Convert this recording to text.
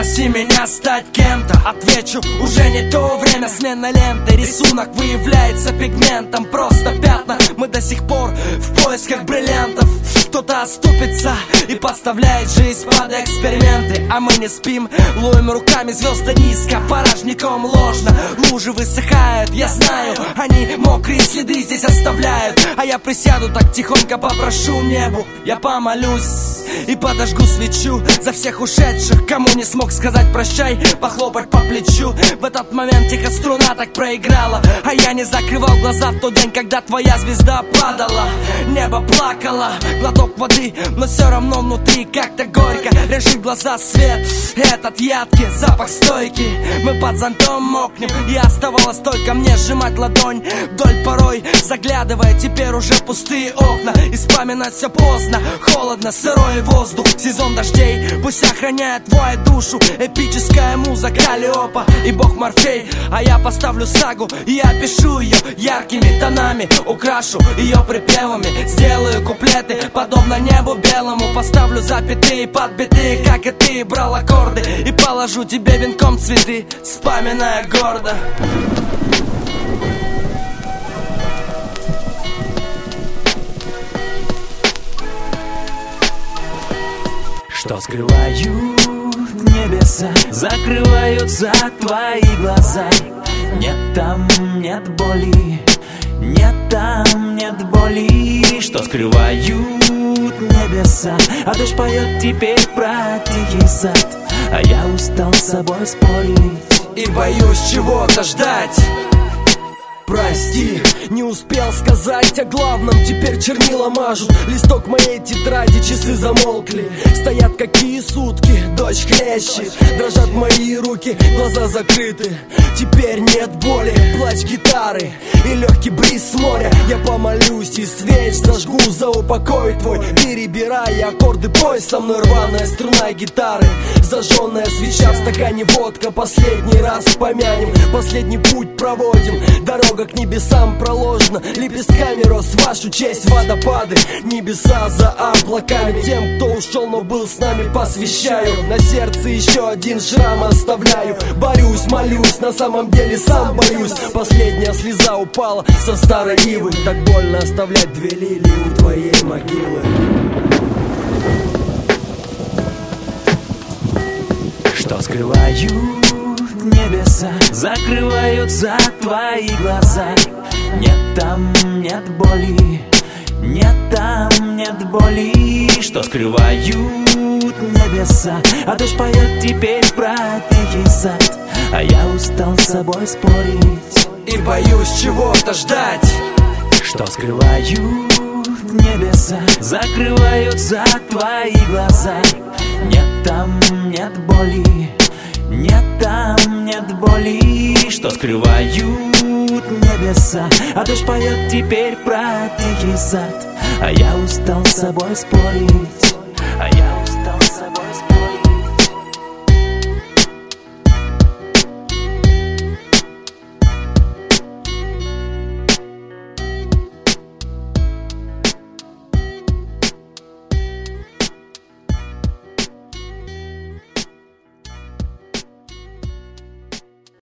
Попроси меня стать кем-то, отвечу, уже не то время. Смена ленты, рисунок выявляется пигментом. Просто пятна, мы до сих пор в поисках бриллиантов. Кто-то оступится и подставляет жизнь под эксперименты. А мы не спим, ловим руками звезды низко, порожняком ложно. Лужи высыхают, я знаю, они мокрые следы здесь оставляют. А я присяду так тихонько, попрошу небу, я помолюсь и подожгу свечу за всех ушедших, кому не смог сказать прощай, похлопать по плечу. В этот момент тихо струна так проиграла, а я не закрывал глаза в тот день, когда твоя звезда падала. Небо плакало, глоток воды, но все равно внутри как-то горько. Режи глаза, свет, этот яркий запах стойкий. Мы под зонтом мокнем, и оставалось только мне сжимать ладонь вдоль порой, заглядывая теперь уже пустые окна. И вспоминать все поздно, холодно, сырой воздух. Сезон дождей, пусть охраняет твою душу. Эпическая музыка Калиопа и бог Морфей. А я поставлю сагу и опишу ее яркими тонами, украшу ее припевами, сделаю куплеты подобно небу белому. Поставлю запятые под биты, как и ты брал аккорды, и положу тебе венком цветы, вспоминая гордо. Что скрывают небеса, закрываются твои глаза. Нет там, нет боли, нет там, нет боли. Что скрывают небеса, а дождь поет теперь про тихий сад. А я устал с собой спорить и боюсь чего-то ждать. Прости, не успел сказать о главном, теперь чернила мажут листок моей тетради, часы замолкли. Стоят какие сутки, дождь хлещет, дрожат мои руки, глаза закрыты. Теперь нет боли, плач гитары и легкий бриз с моря. Я помолюсь и свеч зажгу за упокой твой, перебирая аккорды, пой со мной рваная струна гитары. Зажженная свеча в стакане водка, последний раз помянем, последний путь проводим. Дорога к небесам проложена, лепестками рос в вашу честь водопады. Небеса за облаками, тем, кто ушел, но был с нами, посвящаю. На сердце еще один шрам оставляю. Борюсь, молюсь, на самом деле сам боюсь. Последняя слеза упала со старой ивы. Так больно оставлять две лилии у твоей могилы. Что скрывают небеса, закрываются твои глаза. Нет там, нет боли, нет там, нет боли. Что скрывают небеса, а дождь поет теперь про тихий сад. А я устал с собой спорить и боюсь чего-то ждать. Что скрывают небеса, закрываются твои глаза. Нет там, нет боли, нет там, нет боли. Что скрывают небеса, а дождь поет теперь про тихий сад. А я устал с собой спорить